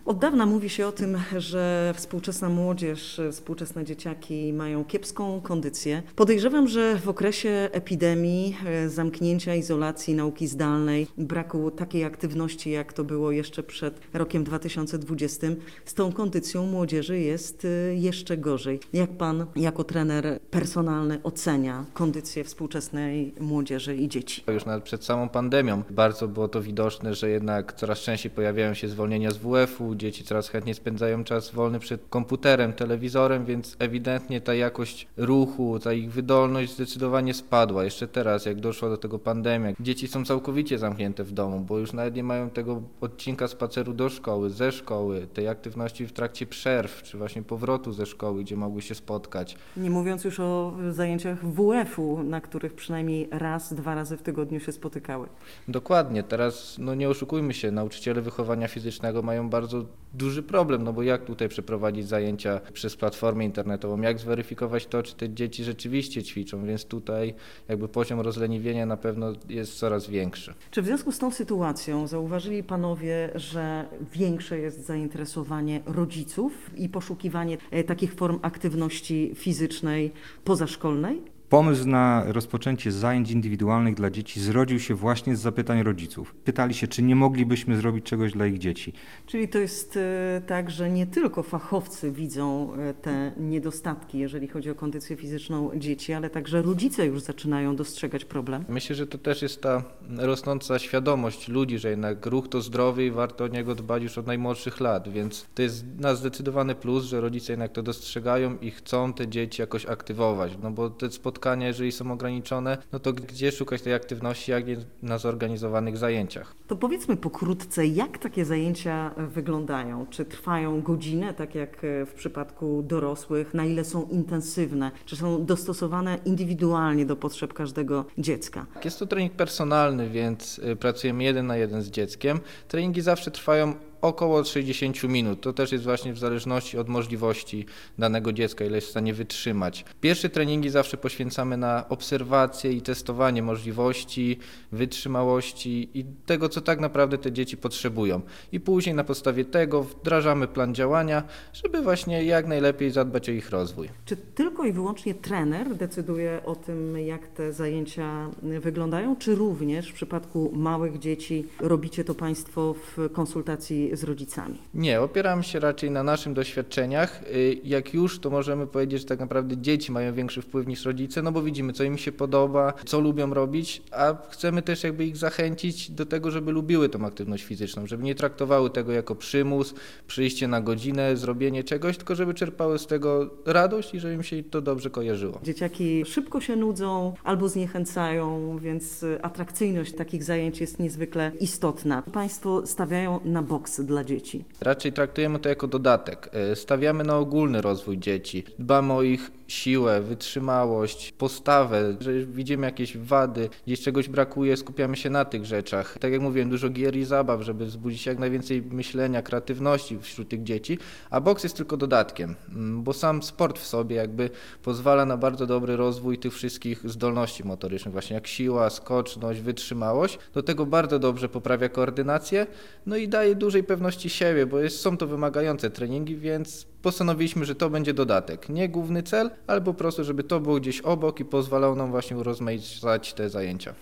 Od dawna mówi się o tym, że współczesna młodzież, współczesne dzieciaki mają kiepską kondycję. Podejrzewam, że w okresie epidemii, zamknięcia, izolacji, nauki zdalnej, braku takiej aktywności, jak to było jeszcze przed rokiem 2020, z tą kondycją młodzieży jest jeszcze gorzej. Jak pan jako trener personalny ocenia kondycję współczesnej młodzieży i dzieci? Już nawet przed samą pandemią bardzo było to widoczne, że jednak coraz częściej pojawiają się zwolnienia z WF-u, dzieci coraz chętniej spędzają czas wolny przed komputerem, telewizorem, więc ewidentnie ta jakość ruchu, ta ich wydolność zdecydowanie spadła. Jeszcze teraz, jak doszła do tego pandemia, dzieci są całkowicie zamknięte w domu, bo już nawet nie mają tego odcinka spaceru do szkoły, ze szkoły, tej aktywności w trakcie przerw, czy właśnie powrotu ze szkoły, gdzie mogły się spotkać. Nie mówiąc już o zajęciach WF-u, na których przynajmniej raz, 2 razy w tygodniu się spotykały. Dokładnie, teraz nie oszukujmy się, nauczyciele wychowania fizycznego mają bardzo duży problem, bo jak tutaj przeprowadzić zajęcia przez platformę internetową, jak zweryfikować to, czy te dzieci rzeczywiście ćwiczą, więc tutaj jakby poziom rozleniwienia na pewno jest coraz większy. Czy w związku z tą sytuacją zauważyli panowie, że większe jest zainteresowanie rodziców i poszukiwanie takich form aktywności fizycznej pozaszkolnej? Pomysł na rozpoczęcie zajęć indywidualnych dla dzieci zrodził się właśnie z zapytań rodziców. Pytali się, czy nie moglibyśmy zrobić czegoś dla ich dzieci. Czyli to jest tak, że nie tylko fachowcy widzą te niedostatki, jeżeli chodzi o kondycję fizyczną dzieci, ale także rodzice już zaczynają dostrzegać problem. Myślę, że to też jest ta rosnąca świadomość ludzi, że jednak ruch to zdrowie i warto o niego dbać już od najmłodszych lat, więc to jest na zdecydowany plus, że rodzice jednak to dostrzegają i chcą te dzieci jakoś aktywować, bo te spotkania, jeżeli są ograniczone, to gdzie szukać tej aktywności, jak nie na zorganizowanych zajęciach. To powiedzmy pokrótce, jak takie zajęcia wyglądają? Czy trwają godzinę, tak jak w przypadku dorosłych? Na ile są intensywne? Czy są dostosowane indywidualnie do potrzeb każdego dziecka? Jest to trening personalny, więc pracujemy 1 na 1 z dzieckiem. Treningi zawsze trwają około 60 minut. To też jest właśnie w zależności od możliwości danego dziecka, ile jest w stanie wytrzymać. Pierwsze treningi zawsze poświęcamy na obserwację i testowanie możliwości, wytrzymałości i tego, co tak naprawdę te dzieci potrzebują. I później na podstawie tego wdrażamy plan działania, żeby właśnie jak najlepiej zadbać o ich rozwój. Czy tylko i wyłącznie trener decyduje o tym, jak te zajęcia wyglądają, czy również w przypadku małych dzieci robicie to państwo w konsultacji z rodzicami? Nie, opieramy się raczej na naszych doświadczeniach. Jak już, to możemy powiedzieć, że tak naprawdę dzieci mają większy wpływ niż rodzice, bo widzimy, co im się podoba, co lubią robić, a chcemy też jakby ich zachęcić do tego, żeby lubiły tą aktywność fizyczną, żeby nie traktowały tego jako przymus, przyjście na godzinę, zrobienie czegoś, tylko żeby czerpały z tego radość i żeby im się to dobrze kojarzyło. Dzieciaki szybko się nudzą albo zniechęcają, więc atrakcyjność takich zajęć jest niezwykle istotna. Państwo stawiają na boks dla dzieci. Raczej traktujemy to jako dodatek. Stawiamy na ogólny rozwój dzieci. Dbamy o ich siłę, wytrzymałość, postawę, że widzimy jakieś wady, gdzieś czegoś brakuje, skupiamy się na tych rzeczach. Tak jak mówiłem, dużo gier i zabaw, żeby wzbudzić jak najwięcej myślenia, kreatywności wśród tych dzieci, a boks jest tylko dodatkiem, bo sam sport w sobie jakby pozwala na bardzo dobry rozwój tych wszystkich zdolności motorycznych, właśnie jak siła, skoczność, wytrzymałość. Do tego bardzo dobrze poprawia koordynację, i daje dużej pewności siebie, bo są to wymagające treningi, więc postanowiliśmy, że to będzie dodatek. Nie główny cel, ale po prostu, żeby to było gdzieś obok i pozwalało nam właśnie urozmaicać te zajęcia.